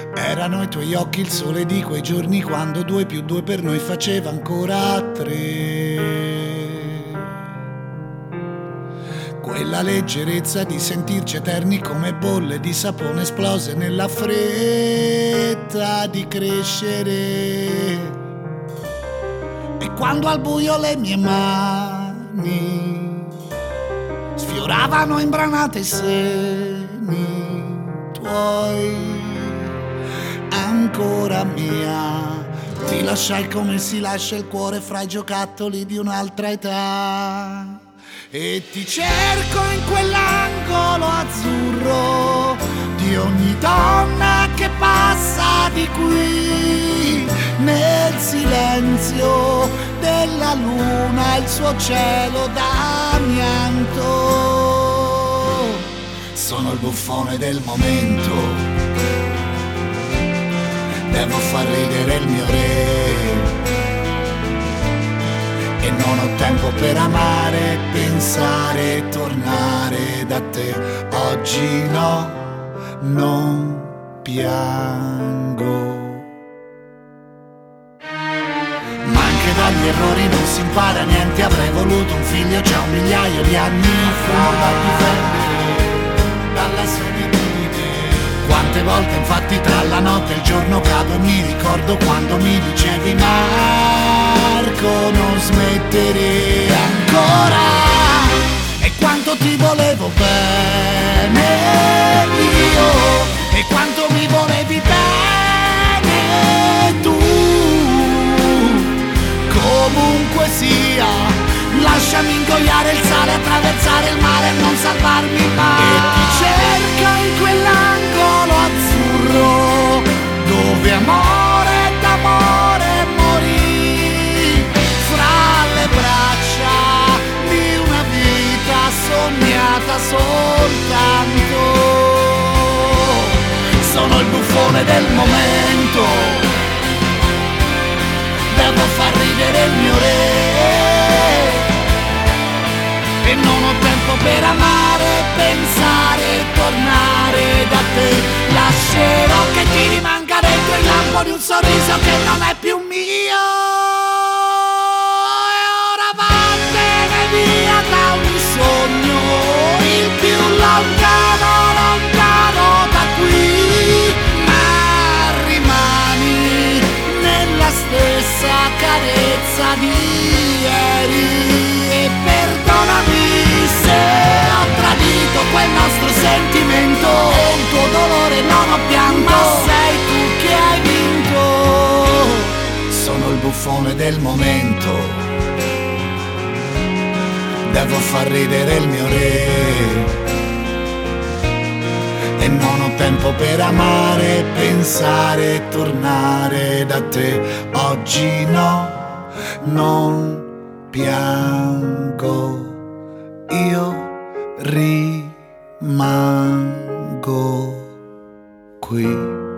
Erano i tuoi occhi il sole di quei giorni quando 2 più 2 per noi faceva ancora 3. Quella leggerezza di sentirci eterni come bolle di sapone esplose nella fretta di crescere. E quando al buio le mie mani sfioravano imbranate i seni tuoi, ancora mia, ti lasciai come si lascia il cuore fra i giocattoli di un'altra età. E ti cerco in quell'angolo azzurro di ogni donna che passa di qui, nel silenzio della luna, il suo cielo d'amianto. Sono il buffone del momento, devo far ridere il mio re. E non ho tempo per amare, pensare, tornare da te. Oggi no, non piango. Ma anche dagli errori non si impara niente. Avrei voluto un figlio già 1 migliaio di anni fa, da difendere dalla solitudine. Quante volte infatti tra la notte e il giorno cado e mi ricordo quando mi dicevi Marco non smettere ancora. E quanto ti volevo bene io, e quanto mi volevi bene tu. Comunque sia, lasciami ingoiare il sale, attraversare il mare e non salvarmi mai. E ti cerco in quell'angolo azzurro dove amore ed amore morì, fra le braccia di una vita sognata soltanto. Sono il buffone del momento, devo far ridere il mio re. E non ho tempo per amare, pensare, tornare da te. Lascerò che ti rimanga dentro il lampo di un sorriso che non è più mio. E ora vattene via da un sogno, il più lontano, lontano da qui. Ma rimani nella stessa carezza di ieri. E perdonami se ho tradito quel nostro sentimento, il tuo dolore non ho pianto, ma sei tu che hai vinto. Sono il buffone del momento, devo far ridere il mio re. E non ho tempo per amare, pensare, tornare da te. Oggi no, non piango, io rimango qui.